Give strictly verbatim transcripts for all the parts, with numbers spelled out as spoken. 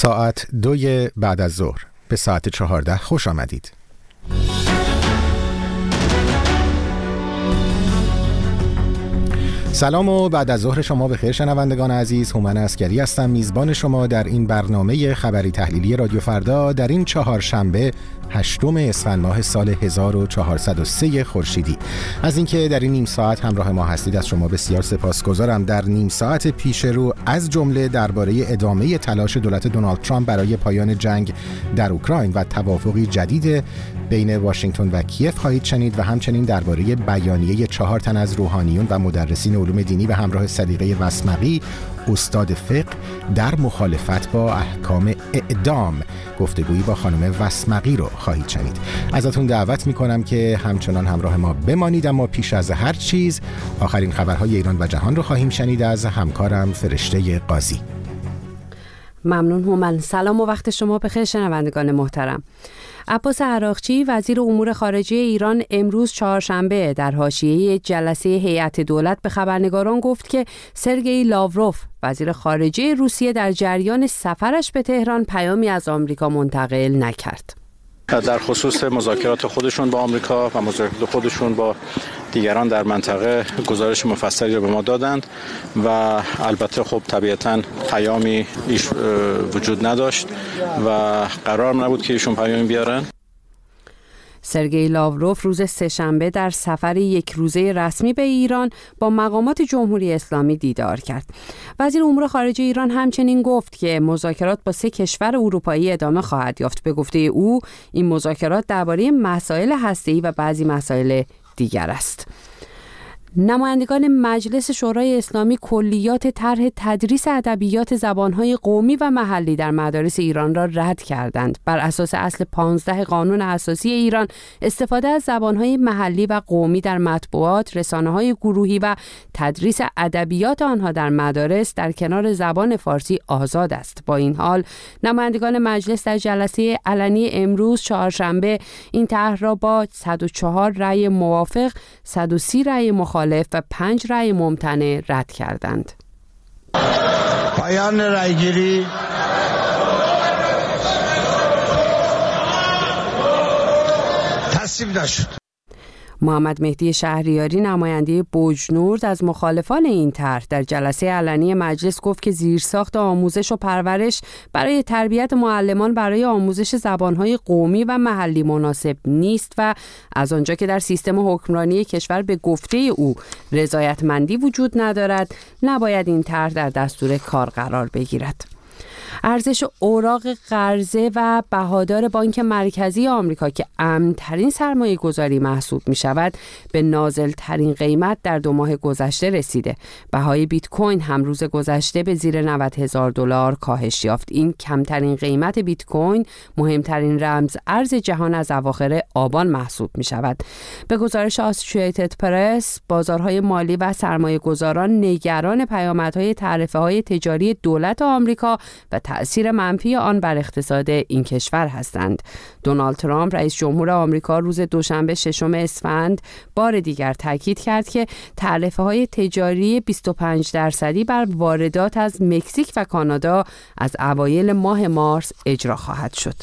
ساعت دوی بعد از ظهر به ساعت چهارده خوش آمدید. سلام و بعد از ظهر شما بخیر شنوندگان عزیز. هومن عسکری هستم، میزبان شما در این برنامه خبری تحلیلی رادیو فردا در این چهارشنبه هشتم اسفند ماه سال هزار و چهارصد و سه خورشیدی. از اینکه در این نیم ساعت همراه ما هستید از شما بسیار سپاسگزارم. در نیم ساعت پیش رو از جمله درباره ادامه تلاش دولت دونالد ترامپ برای پایان جنگ در اوکراین و توافقی جدید بین واشنگتن و کیف خواهید شنید و همچنین درباره بیانیه چهار تن از روحانیون و مدرسین علوم دینی و همراه صدیقه وسمقی استاد فقه در مخالفت با احکام اعدام گفتگویی با خانم وسمقی رو خواهید شنید. ازتون دعوت میکنم که همچنان همراه ما بمانید، اما پیش از هر چیز آخرین خبرهای ایران و جهان رو خواهیم شنید از همکارم فرشته قاضی. ممنون هومن. سلام و وقت شما بخیر شنوندگان محترم. عباس عراقچی وزیر امور خارجه ایران امروز چهارشنبه در حاشیه جلسه هیئت دولت به خبرنگاران گفت که سرگئی لاوروف وزیر خارجه روسیه در جریان سفرش به تهران پیامی از آمریکا منتقل نکرد. در خصوص مذاکرات خودشون با آمریکا و مذاکرات خودشون با دیگران در منطقه گزارش مفصلی رو به ما دادند و البته خب طبیعتاً پیامی ایش وجود نداشت و قرار نبود که ایشون پیامی بیارن. سرگئی لاوروف روز سه‌شنبه در سفر یک روزه رسمی به ایران با مقامات جمهوری اسلامی دیدار کرد. وزیر امور خارجه ایران همچنین گفت که مذاکرات با سه کشور اروپایی ادامه خواهد یافت. به گفته او این مذاکرات درباره مسائل هسته‌ای و بعضی مسائل دیگر است. نمایندگان مجلس شورای اسلامی کلیات طرح تدریس ادبیات زبانهای قومی و محلی در مدارس ایران را رد کردند. بر اساس اصل پانزده قانون اساسی ایران استفاده از زبانهای محلی و قومی در مطبوعات، رسانه‌های گروهی و تدریس ادبیات آنها در مدارس در کنار زبان فارسی آزاد است. با این حال نمایندگان مجلس در جلسه علنی امروز چهارشنبه این طرح را با صد و چهار رأی موافق، صد و سی رأی مخالف و پنج رأی ممتنع رد کردند. پایان رأیگیری. تصویب نشد. محمد مهدی شهریاری نماینده بوجنورد از مخالفان این طرح در جلسه علنی مجلس گفت که زیرساخت آموزش و پرورش برای تربیت معلمان برای آموزش زبانهای قومی و محلی مناسب نیست و از آنجا که در سیستم حکمرانی کشور به گفته او رضایتمندی وجود ندارد، نباید این طرح در دستور کار قرار بگیرد. ارزش اوراق قرضه و بهادار بانک مرکزی آمریکا که امن‌ترین سرمایه گذاری محسوب می شود به نازل‌ترین قیمت در دو ماه گذشته رسیده. بهای بیت کوین هم روز گذشته به زیر نود هزار دلار کاهش یافت. این کمترین قیمت بیت کوین مهمترین رمز ارز جهان از اواخر آبان محسوب می شود. به گزارش آسوشییتد پرس، بازارهای مالی و سرمایه گذاران نگران پیامدهای تعرفه‌های تجاری دولت آمریکا و تأثیر منفی آن بر اقتصاد این کشور هستند. دونالد ترامپ رئیس جمهور آمریکا روز دوشنبه ششم اسفند بار دیگر تاکید کرد که تعرفه‌های تجاری بیست و پنج درصدی بر واردات از مکزیک و کانادا از اوایل ماه مارس اجرا خواهد شد.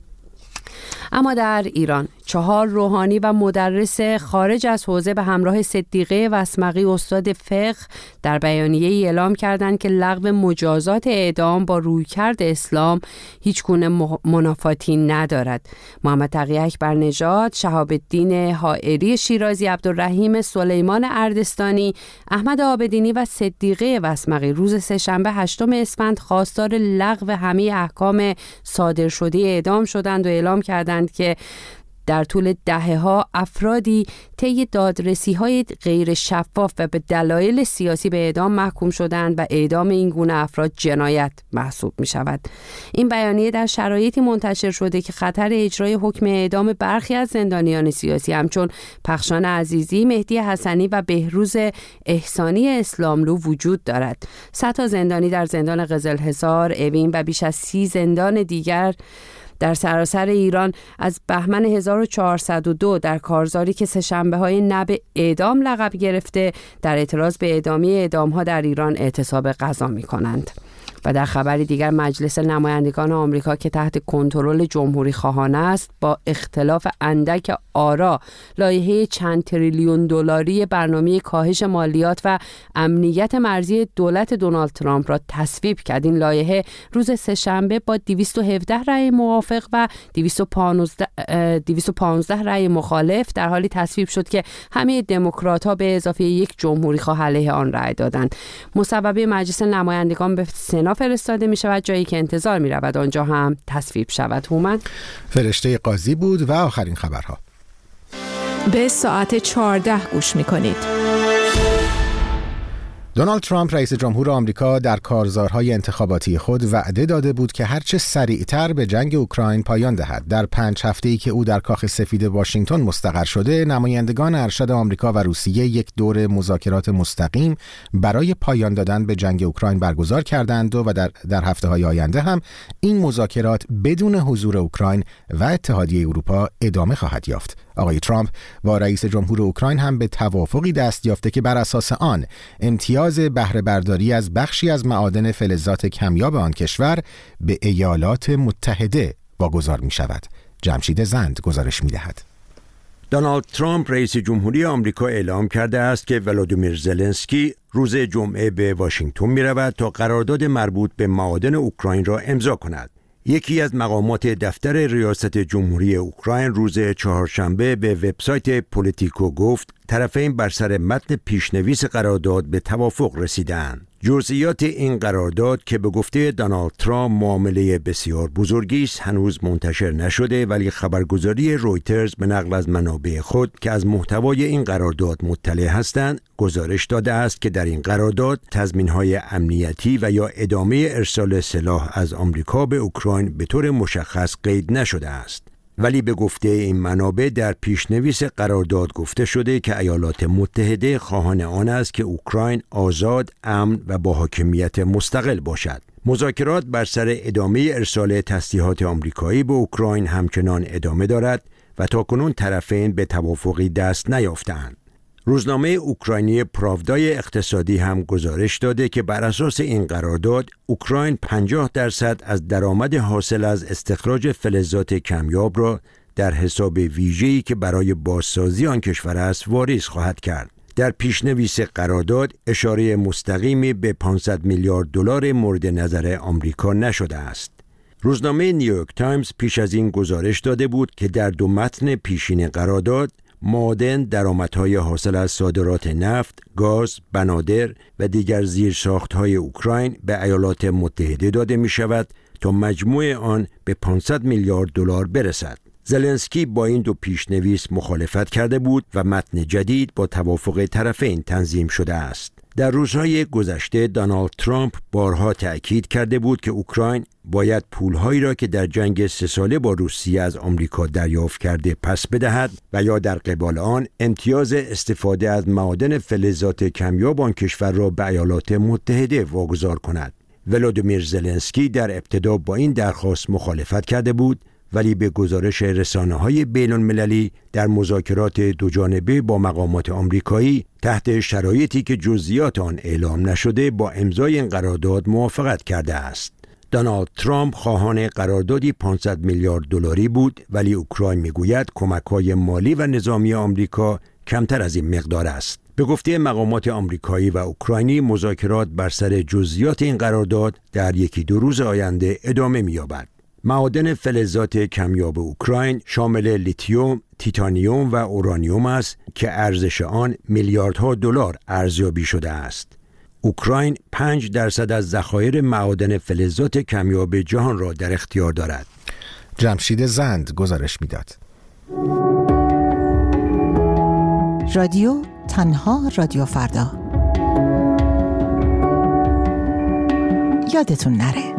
اما در ایران چهار روحانی و مدرس خارج از حوزه به همراه صدیقه وسمقی استاد فقه در بیانیه‌ای اعلام کردند که لغو مجازات اعدام با رویکرد اسلام هیچ گونه منافاتی ندارد. محمد تقی اکبرنژاد، شهاب الدین حائری شیرازی، عبدالرحیم سلیمان اردستانی، احمد عابدینی و صدیقه وسمقی روز سه‌شنبه هشتم اسفند خواستار لغو همه احکام صادر شده اعدام شدند و اعلام کردند که در طول دهه‌ها افرادی طی دادرسی‌های غیر شفاف و به دلایل سیاسی به اعدام محکوم شدند و اعدام این گونه افراد جنایت محسوب می‌شود. این بیانیه در شرایطی منتشر شده که خطر اجرای حکم اعدام برخی از زندانیان سیاسی همچون پخشان عزیزی، مهدی حسنی و بهروز احسانی اسلاملو وجود دارد. صد تا زندانی در زندان قزلحصار، اوین و بیش از سی زندان دیگر در سراسر ایران از بهمن هزار و چهارصد و دو در کارزاری که سه‌شنبه‌های نب اعدام لقب گرفته در اعتراض به ادامه اعدام‌ها در ایران اعتصاب غذا می‌کنند. و در خبری دیگر مجلس نمایندگان آمریکا که تحت کنترل جمهوری خواهانه است با اختلاف اندک آرا لایحه چند تریلیون دلاری برنامه کاهش مالیات و امنیت مرزی دولت دونالد ترامپ را تصویب کرد. این لایحه روز سه‌شنبه با دویست و هفده رأی موافق و دویست و پانزده رأی مخالف در حالی تصویب شد که همه دموکرات‌ها به اضافه یک جمهوری خواه علیه آن رأی دادند. مصوبه مجلس نمایندگان به سنا فرستاده می شود، جایی که انتظار می رود آنجا هم تصویب شود. هومن فرشته قاضی بود و آخرین خبرها. به ساعت چهارده گوش می کنید. دونالد ترامپ رئیس جمهور آمریکا در کارزارهای انتخاباتی خود وعده داده بود که هرچه سریعتر به جنگ اوکراین پایان دهد. در پنج هفته‌ای که او در کاخ سفید واشنگتن مستقر شده، نمایندگان ارشد آمریکا و روسیه یک دور مذاکرات مستقیم برای پایان دادن به جنگ اوکراین برگزار کردند و در در هفته‌های آینده هم این مذاکرات بدون حضور اوکراین و اتحادیه اروپا ادامه خواهد یافت. آقای ترامپ با رئیس جمهور اوکراین هم به توافقی دست یافته که بر اساس آن امتیاز بهره برداری از بخشی از معادن فلزات کمیاب آن کشور به ایالات متحده واگذار می شود. جمشید زند گزارش می دهد. دونالد ترامپ رئیس جمهوری آمریکا اعلام کرده است که ولادیمیر زلنسکی روز جمعه به واشنگتن می رود تا قرارداد مربوط به معادن اوکراین را امضا کند. یکی از مقامات دفتر ریاست جمهوری اوکراین روز چهارشنبه به وبسایت پولیتیکو گفت طرفین بر سر متن پیشنویس قرارداد به توافق رسیدند. جزئیات این قرارداد که به گفته دونالد ترامپ معامله بسیار بزرگی است هنوز منتشر نشده، ولی خبرگزاری رویترز به نقل از منابع خود که از محتوای این قرارداد مطلع هستند گزارش داده است که در این قرارداد تضمین‌های امنیتی و یا ادامه ارسال سلاح از آمریکا به اوکراین به طور مشخص قید نشده است. ولی به گفته این منابع در پیشنویس قرارداد گفته شده که ایالات متحده خواهان آن است که اوکراین آزاد، امن و با حاکمیت مستقل باشد. مذاکرات بر سر ادامه ارسال تسلیحات آمریکایی به اوکراین همچنان ادامه دارد و تاکنون طرفین به توافقی دست نیافتند. روزنامه اوکراینی پراودای اقتصادی هم گزارش داده که بر اساس این قرارداد اوکراین پنجاه درصد از درآمد حاصل از استخراج فلزات کمیاب را در حساب ویژه‌ای که برای بازسازی آن کشور است واریز خواهد کرد. در پیشنویس قرارداد اشاره مستقیمی به پانصد میلیارد دلار مورد نظر آمریکا نشده است. روزنامه نیویورک تایمز پیش از این گزارش داده بود که در دو متن پیشین قرارداد معادن، درآمدهای حاصل از صادرات نفت، گاز، بنادر و دیگر زیرساخت‌های اوکراین به ایالات متحده داده می شود تا مجموع آن به پانصد میلیارد دلار برسد. زلنسکی با این دو پیشنویس مخالفت کرده بود و متن جدید با توافق طرفین تنظیم شده است. در روزهای گذشته دونالد ترامپ بارها تأکید کرده بود که اوکراین باید پولهایی را که در جنگ سه ساله با روسیه از آمریکا دریافت کرده پس بدهد و یا در قبال آن امتیاز استفاده از معادن فلزات کمیاب آن کشور را به ایالات متحده واگذار کند. ولادیمیر زلنسکی در ابتدا با این درخواست مخالفت کرده بود، ولی به گزارش رسانه‌های بین‌المللی در مذاکرات دوجانبه با مقامات آمریکایی تحت شرایطی که جزئیات آن اعلام نشده با امضای این قرارداد موافقت کرده است. دونالد ترامپ خواهان قراردادی پانصد میلیارد دلاری بود، ولی اوکراین میگوید کمک‌های مالی و نظامی آمریکا کمتر از این مقدار است. به گفته مقامات آمریکایی و اوکراینی مذاکرات بر سر جزئیات این قرارداد در یکی دو روز آینده ادامه می‌یابد. معادن فلزات کمیاب اوکراین شامل لیتیوم، تیتانیوم و اورانیوم است که ارزش آن میلیاردها دلار ارزیابی شده است. اوکراین پنج درصد از ذخایر معادن فلزات کمیاب جهان را در اختیار دارد. جمشید زند گزارش میداد. رادیو تنها رادیو فردا. یادتون نره.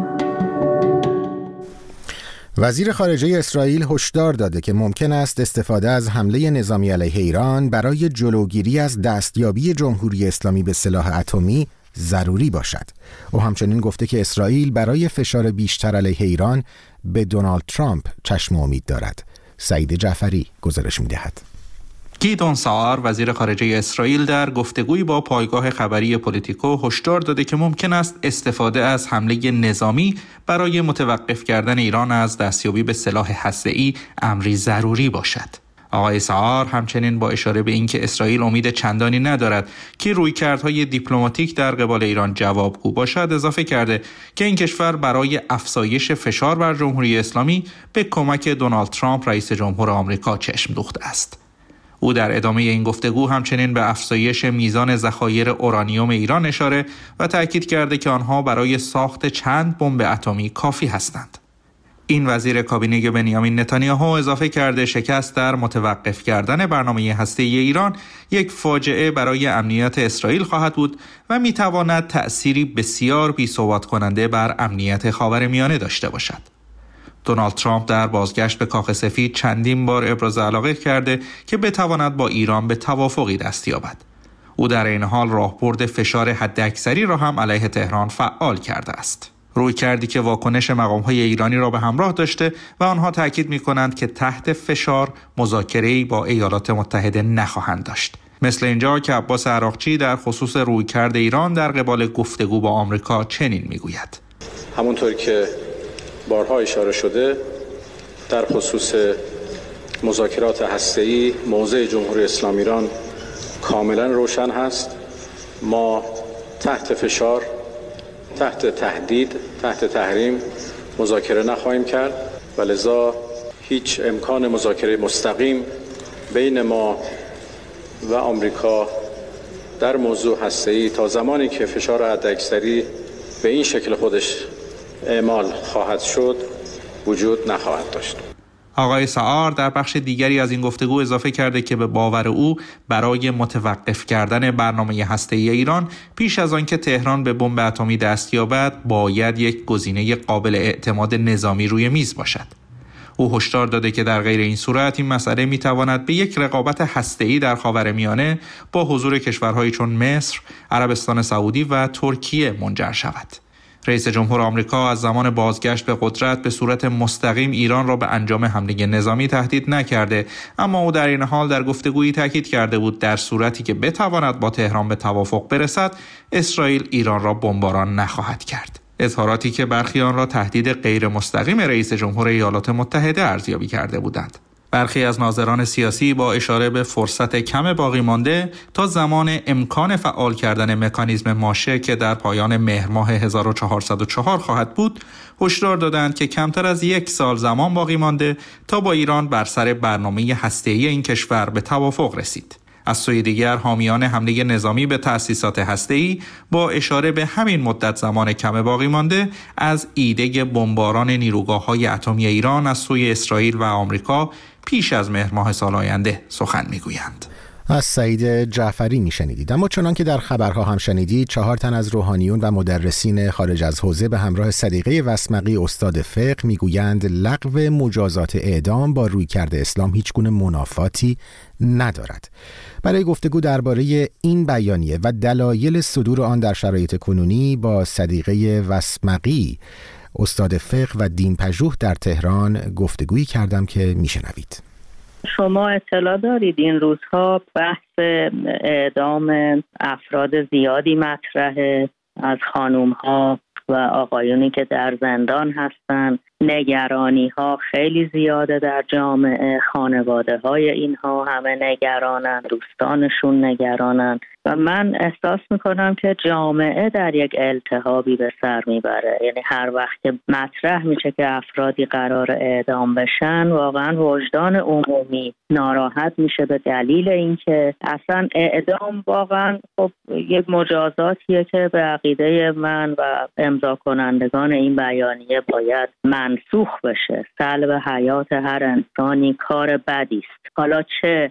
وزیر خارجه اسرائیل هشدار داده که ممکن است استفاده از حمله نظامی علیه ایران برای جلوگیری از دستیابی جمهوری اسلامی به سلاح اتمی ضروری باشد. او همچنین گفته که اسرائیل برای فشار بیشتر علیه ایران به دونالد ترامپ چشم امید دارد. سعید جعفری گزارش می‌دهد. گیدون ساعر وزیر خارجه اسرائیل در گفتگویی با پایگاه خبری پولیتیکو هشدار داده که ممکن است استفاده از حمله نظامی برای متوقف کردن ایران از دستیابی به سلاح هسته‌ای امری ضروری باشد. آقای ساعر همچنین با اشاره به اینکه اسرائیل امید چندانی ندارد که رویکردهای دیپلماتیک در قبال ایران جوابگو باشد اضافه کرده که این کشور برای افزایش فشار بر جمهوری اسلامی به کمک دونالد ترامپ رئیس جمهور آمریکا چشم دوخته است. او در ادامه این گفتگو همچنین به افزایش میزان ذخایر اورانیوم ایران اشاره و تأکید کرده که آنها برای ساخت چند بمب اتمی کافی هستند. این وزیر کابینه بنیامین نتانیاهو اضافه کرده شکست در متوقف کردن برنامه هسته‌ای ایران یک فاجعه برای امنیت اسرائیل خواهد بود و میتواند تأثیری بسیار بی‌ثبات کننده بر امنیت خاورمیانه داشته باشد. دونالد ترامپ در بازگشت به کاخ سفید چندین بار ابراز علاقه کرده که بتواند با ایران به توافقی دست یابد. او در این حال راهبرد فشار حداکثری را هم علیه تهران فعال کرده است. روی کردی که واکنش مقام‌های ایرانی را به همراه داشته و آنها تاکید می‌کنند که تحت فشار مذاکره‌ای با ایالات متحده نخواهند داشت. مثل اینجا که عباس عراقچی در خصوص رویکرد ایران در قبال گفتگو با آمریکا چنین می‌گوید: همونطور که بارها اشاره شده در خصوص مذاکرات هسته‌ای موضع جمهوری اسلامی ایران کاملا روشن هست. ما تحت فشار، تحت تهدید، تحت تحریم مذاکره نخواهیم کرد و لذا هیچ امکان مذاکره مستقیم بین ما و آمریکا در موضوع هسته‌ای تا زمانی که فشار حداکثری به این شکل خودش اعمال خواهد شد وجود نخواهد داشت. آقای ساعر در بخش دیگری از این گفتگو اضافه کرده که به باور او برای متوقف کردن برنامه هسته‌ای ایران پیش از آنکه تهران به بمب اتمی دست یابد باید یک گزینه قابل اعتماد نظامی روی میز باشد. او هشدار داده که در غیر این صورت این مسئله میتواند به یک رقابت هسته‌ای در خاورمیانه با حضور کشورهایی چون مصر، عربستان سعودی و ترکیه منجر شود. رئیس جمهور آمریکا از زمان بازگشت به قدرت به صورت مستقیم ایران را به انجام حمله نظامی تهدید نکرده، اما او در این حال در گفتگویی تاکید کرده بود در صورتی که بتواند با تهران به توافق برسد، اسرائیل ایران را بمباران نخواهد کرد. اظهاراتی که برخی آن را تهدید غیر مستقیم رئیس جمهور ایالات متحده ارزیابی کرده بودند. برخی از ناظران سیاسی با اشاره به فرصت کم باقی مانده تا زمان امکان فعال کردن مکانیزم ماشه که در پایان مهر ماه هزار و چهارصد و چهار خواهد بود، هشدار دادند که کمتر از یک سال زمان باقی مانده تا با ایران بر سر برنامه هسته‌ای این کشور به توافق رسید. از سوی دیگر حامیان حمله نظامی به تأسیسات هسته‌ای با اشاره به همین مدت زمان کم باقی مانده از ایده بمباران نیروگاه‌های اتمی ایران از سوی اسرائیل و آمریکا پیش از مهر ماه سال آینده سخن میگویند. از سعید جعفری میشنیدید. اما چنان که در خبرها هم شنیدید، چهار تن از روحانیون و مدرسین خارج از حوزه به همراه صدیقه وسمقی استاد فقه میگویند لغو مجازات اعدام با رویکرد اسلام هیچ گونه منافاتی ندارد. برای گفتگو درباره این بیانیه و دلایل صدور آن در شرایط کنونی با صدیقه وسمقی استاد فقه و دین پژوه در تهران گفتگویی کردم که میشنوید. شما اطلاع دارید این روزها بحث اعدام افراد زیادی مطرحه، از خانوم‌ها و آقایونی که در زندان هستن. نگرانی ها خیلی زیاده در جامعه، خانواده های اینها همه نگرانن، دوستانشون نگرانن و من احساس میکنم که جامعه در یک التهابی به سر میبره. یعنی هر وقت که مطرح میشه که افرادی قرار اعدام بشن، واقعا وجدان عمومی ناراحت میشه به دلیل اینکه اصلا اعدام واقعا خب یک مجازاتیه که به عقیده من و امضا کنندگان این بیانیه باید منسوخ بشه. سلب حیات هر انسانی کار بدی است. حالا چه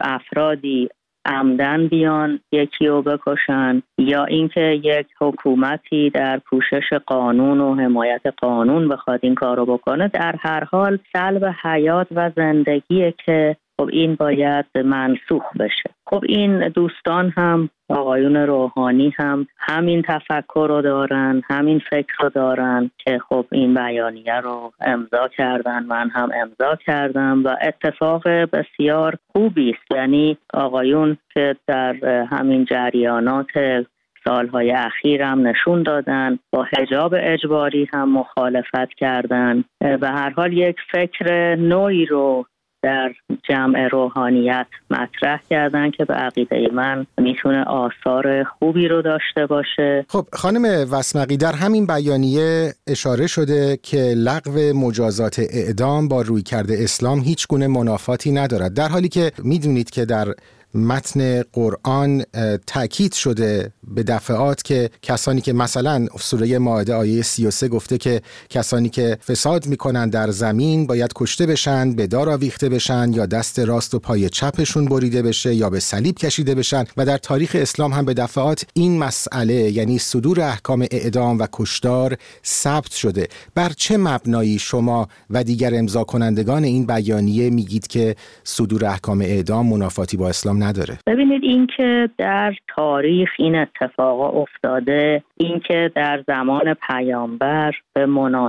افرادی عمدن بیان یکی رو بکشن یا اینکه یک حکومتی در پوشش قانون و حمایت قانون بخواد این کار رو بکنه، در هر حال سلب حیات و زندگیه که خب این باید منسوخ بشه. خب این دوستان هم، آقایون روحانی هم همین تفکر رو دارن، همین فکر رو دارن که خب این بیانیه رو امضا کردن، من هم امضا کردم و اتفاق بسیار خوبی است. یعنی آقایون که در همین جریانات سالهای اخیر هم نشون دادن، با حجاب اجباری هم مخالفت کردن و هر حال یک فکر نوعی رو در جمع روحانیت مطرح کردن که به عقیده من میتونه آثار خوبی رو داشته باشه. خب خانم وسمقی، در همین بیانیه اشاره شده که لغو مجازات اعدام با رویکرد اسلام هیچ گونه منافاتی ندارد، در حالی که میدونید که در متن قرآن تأکید شده به دفعات که کسانی که مثلا سوره مائده آیه سی و سه گفته که کسانی که فساد میکنن در زمین باید کشته بشن، به دار آویخته بشن یا دست راست و پای چپشون بریده بشه یا به صلیب کشیده بشن و در تاریخ اسلام هم به دفعات این مسئله یعنی صدور احکام اعدام و کشتار ثبت شده. بر چه مبنایی شما و دیگر امضا کنندگان این بیانیه میگید که صدور احکام اعدام منافاتی با اسلام نداره؟ ببینید، این که در تاریخ این اتفاقا افتاده، این که در زمان پیامبر به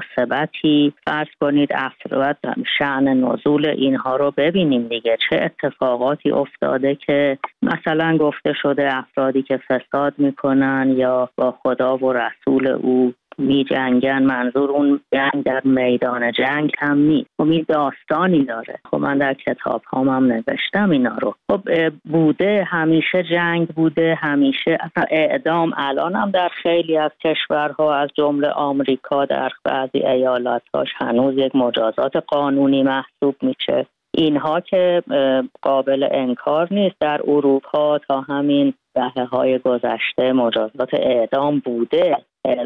مناسبتی فرض کنید افراد شأن نزول اینها رو ببینیم دیگه، چه اتفاقاتی افتاده که مثلا گفته شده افرادی که فساد میکنن یا با خدا و رسول او می جنگن، منظور اون جنگ در میدان جنگ هم نیست. خب این داستانی داره. خب من در کتاب هام هم نوشتم اینا رو. خب بوده، همیشه جنگ بوده، همیشه اصلا اعدام الان هم در خیلی از کشورها از جمله آمریکا در بعضی ایالت‌هاش هنوز یک مجازات قانونی محسوب میشه. اینها که قابل انکار نیست. در اروپا تا همین دهه‌های گذشته مجازات اعدام بوده،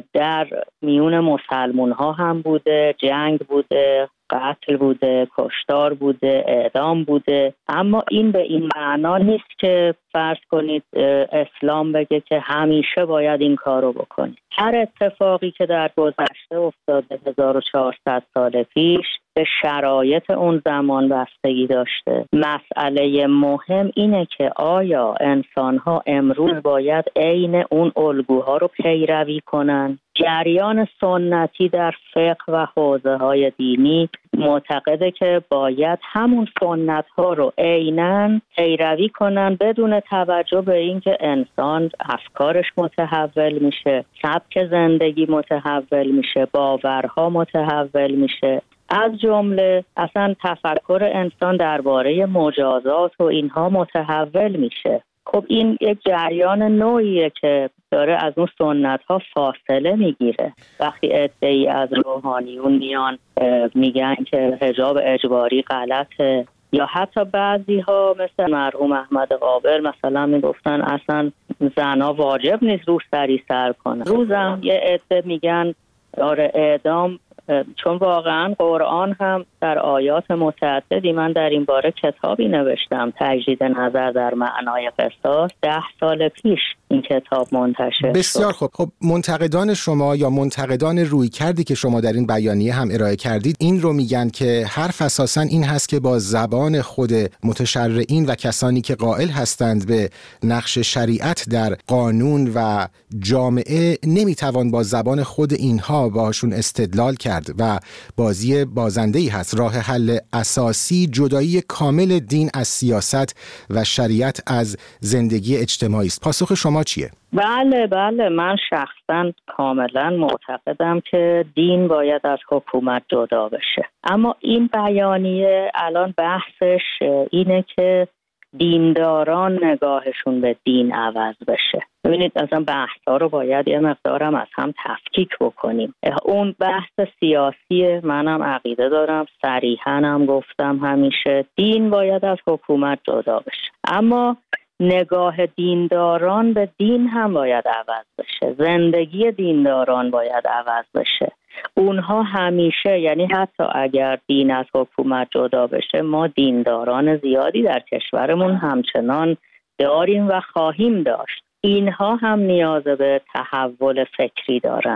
در میون مسلمون ها هم بوده، جنگ بوده، قتل بوده، کشتار بوده، اعدام بوده. اما این به این معنا نیست که فرض کنید اسلام بگه که همیشه باید این کارو بکنید. هر اتفاقی که در گذشته افتاده هزار و چهارصد سال پیش به شرایط اون زمان بستگی داشته. مسئله مهم اینه که آیا انسان‌ها امروز باید عین اون الگوها رو پیروی کنن؟ جریان سنتی در فقه و حوزه‌های دینی معتقده که باید همون سنت‌ها رو عیناً پیروی کنن بدون توجه به اینکه انسان افکارش متحول میشه، سبک زندگی متحول میشه، باورها متحول میشه. از جمله اصلا تفکر انسان درباره مجازات و اینها متحول میشه. خب این یک جریان نوعیه که داره از اون سنت ها فاصله میگیره. وقتی عده‌ای از روحانیون میان میگن که حجاب اجباری غلطه، یا حتی بعضی ها مثل مرحوم احمد قابر مثلا میگفتن اصلا زنا واجب نیست روسری سر کنن. روزم یه عده میگن آره اعدام، چون واقعا قرآن هم در آیات متعددی، من در این باره کتابی نوشتم، تجدید نظر در معنای قصاص، ده سال پیش این کتاب منتشر بسیار خوب. خب منتقدان شما یا منتقدان روی کردی که شما در این بیانیه هم ارائه کردید این رو میگن که حرف اساساً این هست که با زبان خود متشرعین و کسانی که قائل هستند به نقش شریعت در قانون و جامعه نمیتوان با زبان خود اینها باشون استدلال کرد و بازی بازنده‌ای هست. راه حل اساسی جدایی کامل دین از سیاست و شریعت از زندگی اجتماعی است. پاسخ شما چیه؟ بله بله، من شخصا کاملا معتقدم که دین باید از حکومت جدا بشه. اما این بیانیه الان بحثش اینه که دینداران نگاهشون به دین عوض بشه. ببینید اصلا بحثا رو باید یه مقدارم از هم تفکیک بکنیم. اون بحث سیاسی، منم عقیده دارم، صریحاً هم گفتم همیشه دین باید از حکومت جدا بشه، اما نگاه دینداران به دین هم باید عوض بشه، زندگی دینداران باید عوض بشه. اونها همیشه، یعنی حتی اگر دین از حکومت جدا بشه، ما دینداران زیادی در کشورمون همچنان داریم و خواهیم داشت. اینها هم نیاز به تحول فکری دارند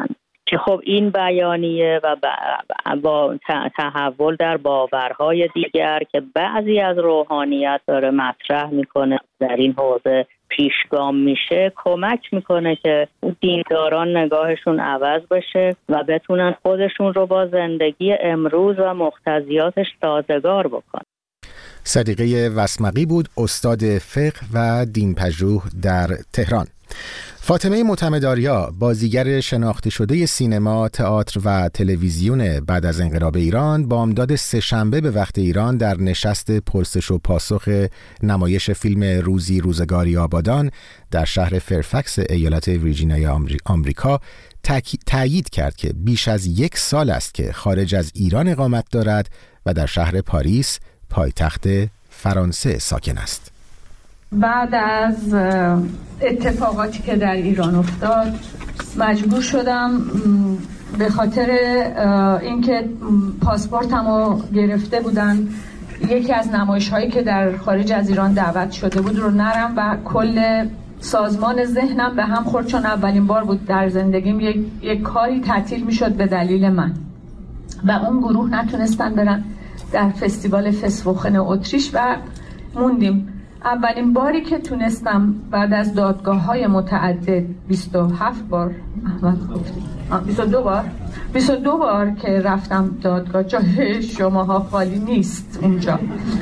که خب این بیانیه و با تحول در باورهای دیگر که بعضی از روحانیت داره مطرح میکنه در این حوزه پیشگام میشه، کمک میکنه که دینداران نگاهشون عوض بشه و بتونن خودشون رو با زندگی امروز و مقتضیاتش سازگار بکنن. صدیقه وسمقی بود، استاد فقه و دینپژوه در تهران. فاطمه معتمدآریا، بازیگر شناخته شده سینما، تئاتر و تلویزیون بعد از انقلاب ایران، بامداد سه‌شنبه به وقت ایران در نشست پرسش و پاسخ نمایش فیلم روزی روزگاری آبادان در شهر فرفکس ایالت ویرجینیای آمریکا تأیید کرد که بیش از یک سال است که خارج از ایران اقامت دارد و در شهر پاریس، پایتخت فرانسه، ساکن است. بعد از اتفاقاتی که در ایران افتاد مجبور شدم به خاطر اینکه پاسپورتمو گرفته بودن یکی از نمایش‌هایی که در خارج از ایران دعوت شده بود رو نرم و کل سازمان ذهنم به هم خورد، چون اولین بار بود در زندگیم یک, یک کاری تعطیل میشد به دلیل من و اون گروه نتونستن برن در فستیوال فسوخن اتریش و موندیم. اولین باری که تونستم بعد از دادگاه‌های متعدد بیست و هفت بار احمد گفتی بیست و دو بار بیست و دو بار که رفتم دادگاه، جای شماها خالی نیست اونجا.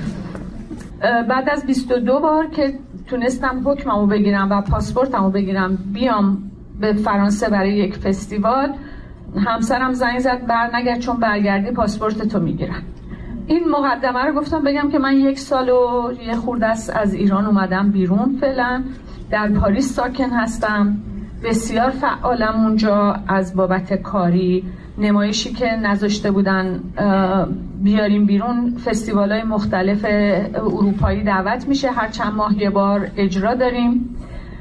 بعد از بیست و دو بار که تونستم حکممو بگیرم و پاسپورتمو بگیرم بیام به فرانسه برای یک فستیوال، همسرم زنگ زد برنگرد چون برگردی پاسپورتتو میگیرن. این مقدمه رو گفتم بگم که من یک سال و یه خورده است از ایران اومدم بیرون، فعلا در پاریس ساکن هستم، بسیار فعالم اونجا از بابت کاری. نمایشی که نذاشته بودن بیاریم بیرون، فستیوال‌های مختلف اروپایی دعوت میشه، هر چند ماه یه بار اجرا داریم.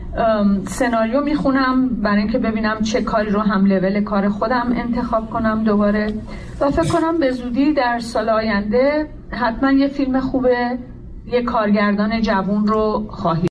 سناریو میخونم برای اینکه ببینم چه کاری رو هم لول کار خودم انتخاب کنم دوباره و فکر کنم به زودی در سال آینده حتما یه فیلم خوبه یه کارگردان جوون رو خواهید.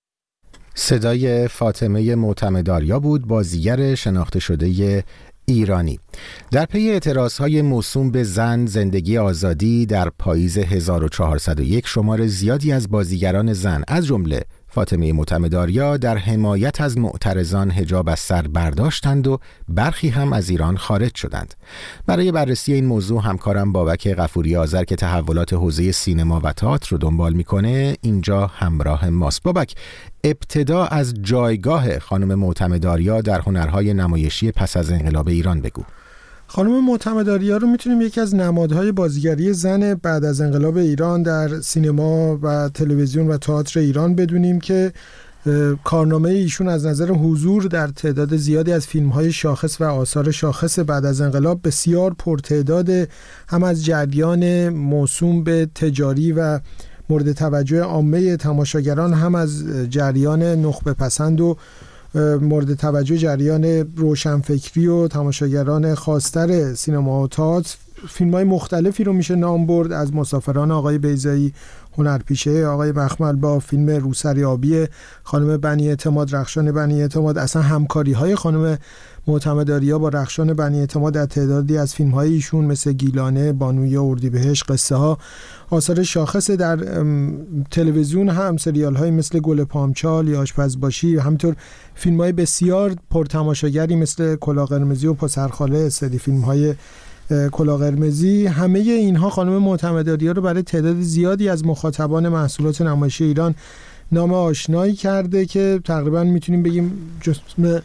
صدای فاطمه معتمدآریا بود، بازیگر شناخته شده ایرانی. در پی اعتراضهای موسوم به زن، زندگی، آزادی در پاییز هزار و چهارصد و یک شمار زیادی از بازیگران زن از جمله فاطمه معتمدآریا در حمایت از معترضان حجاب از سر برداشتند و برخی هم از ایران خارج شدند. برای بررسی این موضوع همکارم بابک غفوری آذر که تحولات حوزه سینما و تئاتر رو دنبال میکنه اینجا همراه ماست. بابک، ابتدا از جایگاه خانم معتمدآریا در هنرهای نمایشی پس از انقلاب ایران بگو. خانم معتمدآریا رو میتونیم یکی از نمادهای بازیگری زن بعد از انقلاب ایران در سینما و تلویزیون و تئاتر ایران بدونیم که کارنامه ایشون از نظر حضور در تعداد زیادی از فیلم‌های شاخص و آثار شاخص بعد از انقلاب بسیار پرتعداد، هم از جریان موسوم به تجاری و مورد توجه عامه تماشاگران، هم از جریان نخبه پسند و مورد توجه جریان روشنفکری و تماشاگران خاص‌تر سینما و تئاتر. فیلم‌های مختلفی رو میشه نام برد، از مسافران آقای بیضایی، هنرپیشه آقای مخمل با فیلم روسری آبی خانم بنی اعتماد، رخشان بنی اعتماد، اصلا همکاری‌های خانم معتمدآریا با رخشان بنی اعتماد در تعدادی از فیلم‌های ایشون مثل گیلانه، بانوی اردیبهشت، قصه ها، آثار شاخص. در تلویزیون هم سریال‌های مثل گل پامچال یا آشپزباشی، همینطور فیلم‌های بسیار پرتماشاگری مثل کلاه قرمزی و پسرخاله، استدی فیلم‌های کلاه قرمزی. همه اینها خانم معتمدآریا رو برای تعداد زیادی از مخاطبان محصولات نمایشی ایران نام آشنایی کرده که تقریبا میتونیم بگیم جسم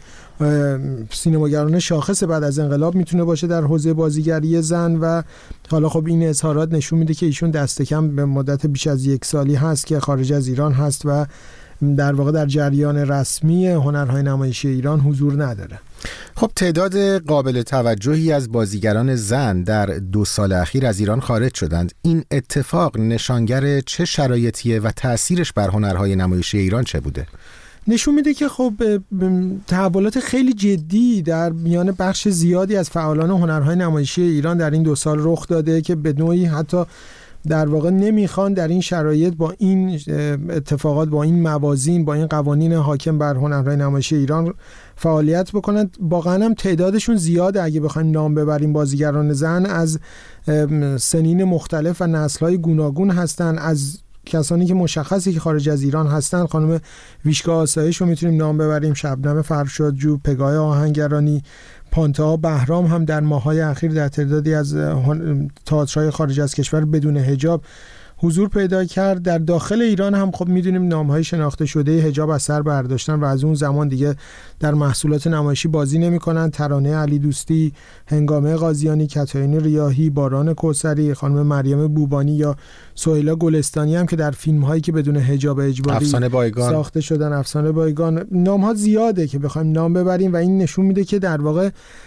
سینماگران شاخص بعد از انقلاب میتونه باشه در حوزه بازیگری زن. و حالا خب این اظهارات نشون میده که ایشون دست کم به مدت بیش از یک سالی هست که خارج از ایران هست و در واقع در جریان رسمی هنرهای نمایشی ایران حضور نداره. خب تعداد قابل توجهی از بازیگران زن در دو سال اخیر از ایران خارج شدند. این اتفاق نشانگر چه شرایطیه و تأثیرش بر هنرهای نمایشی ایران چه بوده؟ نشون میده که خب تحولات خیلی جدی در میان بخش زیادی از فعالان هنرهای نمایشی ایران در این دو سال رخ داده که به نوعی حتی در واقع نمیخوان در این شرایط با این اتفاقات، با این موازین، با این قوانین حاکم بر هنرهای نمایشی ایران فعالیت بکنند. واقعا هم تعدادشون زیاده. اگه بخوایم نام ببریم بازیگران زن از سنین مختلف و نسل‌های گوناگون هستن، از کسانی که مشخصی که خارج از ایران هستن. خانم ویشکا آسایش رو میتونیم نام ببریم، شبنم فرشادجو، پگاه آهنگرانی، پانتا بهرام هم در ماه‌های اخیر در تعدادی از تئاترهای خارج از کشور بدون حجاب حضور پیدا کرد. در داخل ایران هم خب میدونیم نام‌های شناخته شده حجاب از سر برداشتن و از اون زمان دیگه در محصولات نمایشی بازی نمی‌کنن. ترانه علی دوستی، هنگامه قاضیانی، کتایین ریاحی، باران کوثری، خانم مریم بوبانی یا سهیلا گلستانی هم که در فیلم‌هایی که بدون حجاب اجباری افسانه بایگان ساخته شدن، افسانه بایگان، نام‌ها زیاده که بخوایم نام ببریم و این نشون میده که در واقع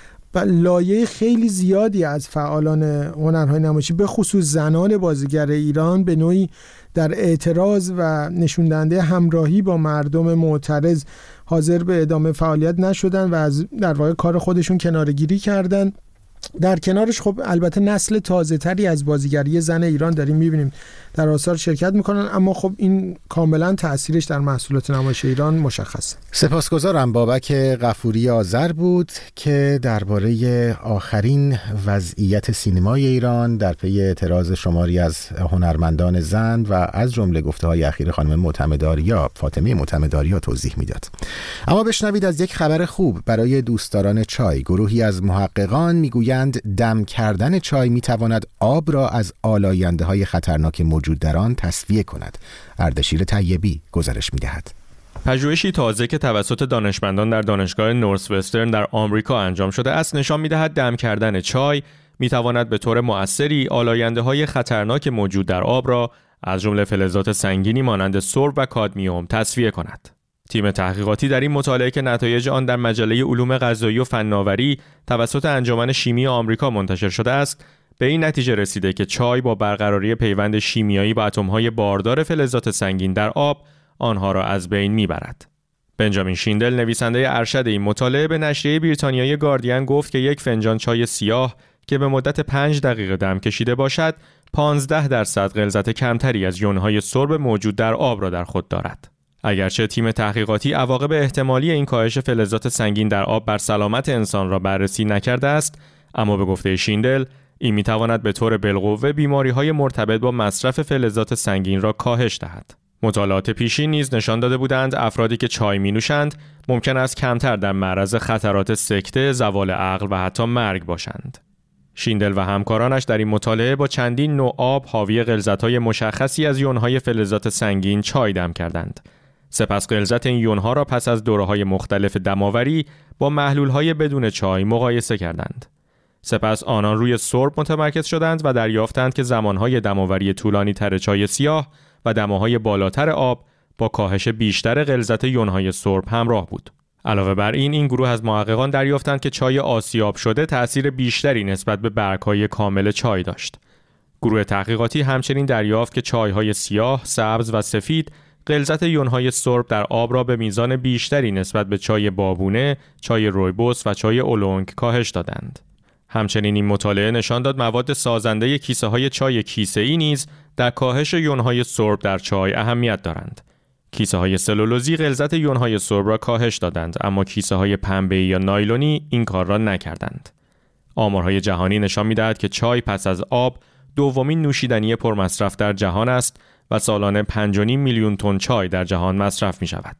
لایه خیلی زیادی از فعالان هنرهای نمایشی به خصوص زنان بازیگر ایران به نوعی در اعتراض و نشون دهنده همراهی با مردم معترض حاضر به ادامه فعالیت نشدن و از در واقع کار خودشون کناره‌گیری کردن. در کنارش خب البته نسل تازه تری از بازیگری زن ایران داریم میبینیم در آثار شرکت میکنن، اما خب این کاملا تأثیرش در محصولات نمایش ایران مشخصه. سپاسگزارم. بابک غفوری آذر بود که درباره آخرین وضعیت سینمای ایران در پی اعتراض شماری از هنرمندان زن و از جمله گفته‌های اخیر خانم معتمدآریا، فاطمه معتمدآریا توضیح میداد. اما بشنوید از یک خبر خوب برای دوستداران چای. گروهی از محققان میگویند دم کردن چای میتواند آب را از آلاینده‌های خطرناک موجود در آن تصفیه کند. اردشیر طیبی گزارش می‌دهد. پژوهشی تازه که توسط دانشمندان در دانشگاه نورث وسترن در آمریکا انجام شده است نشان می‌دهد دم کردن چای میتواند به طور مؤثری آلاینده‌های خطرناک موجود در آب را از جمله فلزات سنگینی مانند سرب و کادمیوم تصفیه کند. تیم تحقیقاتی در این مطالعه که نتایج آن در مجله علوم غذایی و فناوری توسط انجمن شیمی آمریکا منتشر شده است، به این نتیجه رسیده که چای با برقراری پیوند شیمیایی با اتم‌های باردار فلزات سنگین در آب آنها را از بین میبرد. بنجامین شیندل نویسنده ارشد این مطالعه به نشریه بریتانیایی گاردین گفت که یک فنجان چای سیاه که به مدت پنج دقیقه دم کشیده باشد، پانزده درصد غلظت کمتری از یونهای سرب موجود در آب را در خود دارد. اگرچه تیم تحقیقاتی عواقب احتمالی این کاهش فلزات سنگین در آب بر سلامت انسان را بررسی نکرده است، اما به گفته شیندل این میتواند به طور بالقوه بیماری‌های مرتبط با مصرف فلزات سنگین را کاهش دهد. مطالعات پیشین نیز نشان داده بودند افرادی که چای می‌نوشند ممکن است کمتر در معرض خطرات سکته، زوال عقل و حتی مرگ باشند. شیندل و همکارانش در این مطالعه با چندین نوع آب حاوی غلظت‌های مشخصی از یون‌های فلزات سنگین چای دم کردند. سپس غلظت این یونها را پس از دوره‌های مختلف دماوری با محلول‌های بدون چای مقایسه کردند. سپس آنان روی سرب متمرکز شدند و دریافتند که زمانهای دماوری طولانی تر چای سیاه و دماهای بالاتر آب با کاهش بیشتر غلظت یونهای سرب همراه بود. علاوه بر این، این گروه از محققان دریافتند که چای آسیاب شده تأثیر بیشتری نسبت به برگ‌های کامل چای داشت. گروه تحقیقاتی همچنین دریافت که چای‌های سیاه، سبز و سفید غلظت یونهای سرب در آب را به میزان بیشتری نسبت به چای بابونه، چای رویبوس و چای اولونگ کاهش دادند. همچنین این مطالعه نشان داد مواد سازنده کیسه های چای کیسه‌ای نیز در کاهش یونهای سرب در چای اهمیت دارند. کیسه های سلولوزی غلظت یونهای سرب را کاهش دادند، اما کیسه های پنبه‌ای یا نایلونی این کار را نکردند. آمارهای جهانی نشان می‌دهد که چای پس از آب دومین نوشیدنی پرمصرف در جهان است و سالانه پنج و نیم میلیون تن چای در جهان مصرف می شود.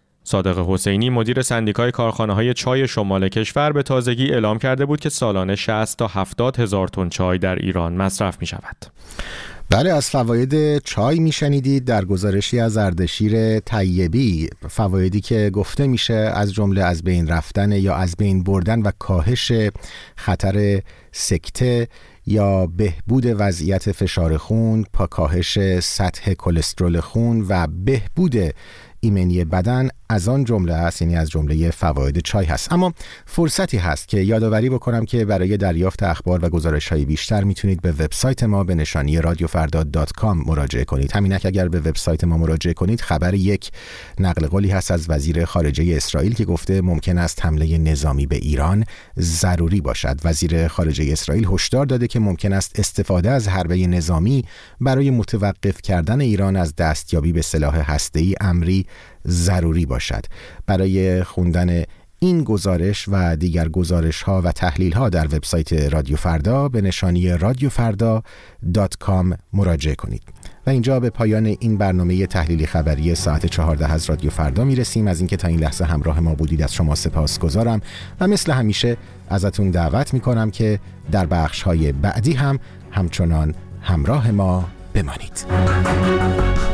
صادق حسینی مدیر سندیکای کارخانه‌های چای شمال کشور به تازگی اعلام کرده بود که سالانه شصت تا هفتاد هزار تن چای در ایران مصرف می شود. بله، از فواید چای میشنیدید در گزارشی از اردشیر طیبی، فوایدی که گفته میشه از جمله از بین رفتن یا از بین بردن و کاهش خطر سکته یا بهبود وضعیت فشار خون، پا کاهش سطح کلسترول خون و بهبود ایمنی بدن از آن جمله است، یعنی از جمله فواید چای هست. اما فرصتی هست که یادآوری بکنم که برای دریافت اخبار و گزارش‌های بیشتر میتونید به وبسایت ما به نشانی رادیو فردا دات کام مراجعه کنید. همینک اگر به وبسایت ما مراجعه کنید، خبر یک نقل قولی هست از وزیر خارجه اسرائیل که گفته ممکن است حمله نظامی به ایران ضروری باشد. وزیر خارجه اسرائیل هشدار داده که ممکن است استفاده از حربه نظامی برای متوقف کردن ایران از دستیابی به سلاح هسته‌ای امری ضروری باشد. برای خوندن این گزارش و دیگر گزارش ها و تحلیل ها در وبسایت رادیو فردا به نشانی رادیو فردا دات کام مراجعه کنید. و اینجا به پایان این برنامه تحلیلی خبری ساعت چهارده از رادیو فردا میرسیم. از اینکه تا این لحظه همراه ما بودید از شما سپاسگزارم و مثل همیشه ازتون دعوت میکنم که در بخش های بعدی هم همچنان همراه ما بمانید.